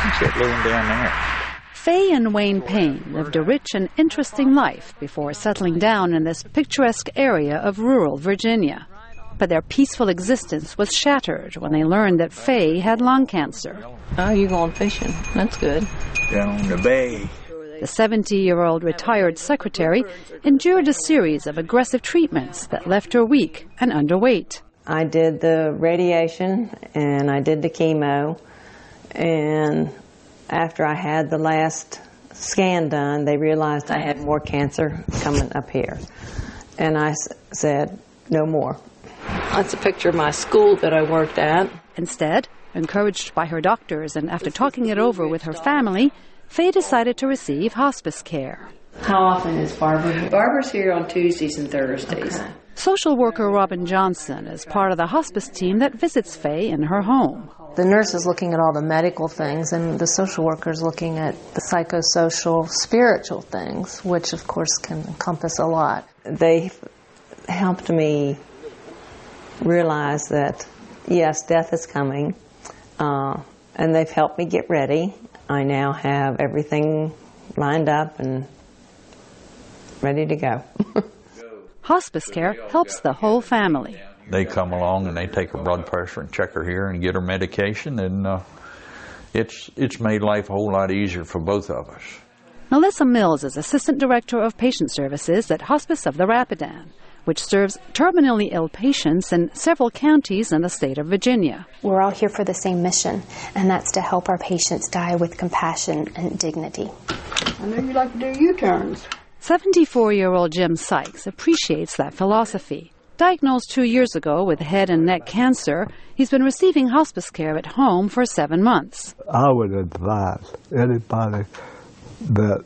Settling down there. Faye and Wayne Payne lived a rich and interesting life before settling down in this picturesque area of rural Virginia. But their peaceful existence was shattered when they learned that Faye had lung cancer. Oh, you're going fishing. That's good. Down on the bay. The 70-year-old retired secretary endured a series of aggressive treatments that left her weak and underweight. I did the radiation and I did the chemo, and after I had the last scan done, they realized I had more cancer coming up here. And I said, no more. That's a picture of my school that I worked at. Instead, encouraged by her doctors and after talking it over with her family, Faye decided to receive hospice care. How often is Barbara here? Barbara's here on Tuesdays and Thursdays. Okay. Social worker Robin Johnson is part of the hospice team that visits Faye in her home. The nurse is looking at all the medical things, and the social worker is looking at the psychosocial, spiritual things, which of course can encompass a lot. They helped me realize that, yes, death is coming, and they've helped me get ready. I now have everything lined up and ready to go. Hospice care helps the whole family. They come along and they take her blood pressure and check her here and get her medication, and it's made life a whole lot easier for both of us. Melissa Mills is Assistant Director of Patient Services at Hospice of the Rapidan, which serves terminally ill patients in several counties in the state of Virginia. We're all here for the same mission, and that's to help our patients die with compassion and dignity. I know you like to do U-turns. 74-year-old Jim Sykes appreciates that philosophy. Diagnosed 2 years ago with head and neck cancer, he's been receiving hospice care at home for 7 months. I would advise anybody that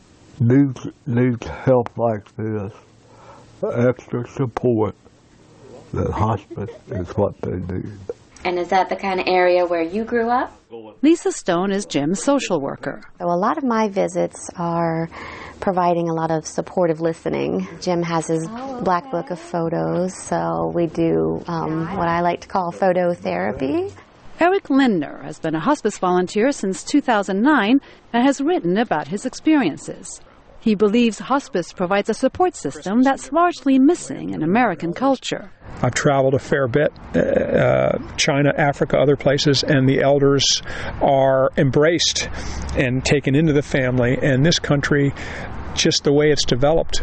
needs help like this, extra support, that hospice is what they need. And is that the kind of area where you grew up? Lisa Stone is Jim's social worker. So a lot of my visits are providing a lot of supportive listening. Jim has his black book of photos, so we do what I like to call photo therapy. Eric Lindner has been a hospice volunteer since 2009 and has written about his experiences. He believes hospice provides a support system that's largely missing in American culture. I've traveled a fair bit, China, Africa, other places, and the elders are embraced and taken into the family. And this country, just the way it's developed,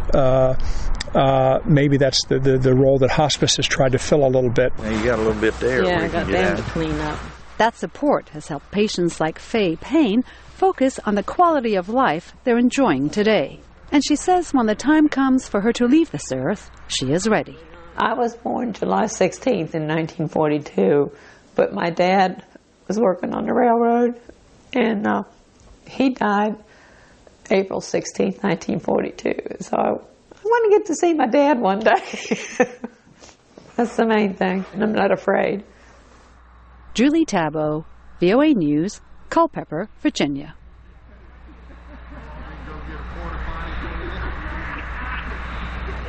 maybe that's the role that hospice has tried to fill a little bit. Now you got a little bit there. Yeah, I got them to clean up. That support has helped patients like Faye Payne focus on the quality of life they're enjoying today. And she says when the time comes for her to leave this earth, she is ready. I was born July 16th in 1942, but my dad was working on the railroad, and he died April 16th, 1942. So I want to get to see my dad one day. That's the main thing, and I'm not afraid. Julie Tabo, VOA News, Culpeper, Virginia.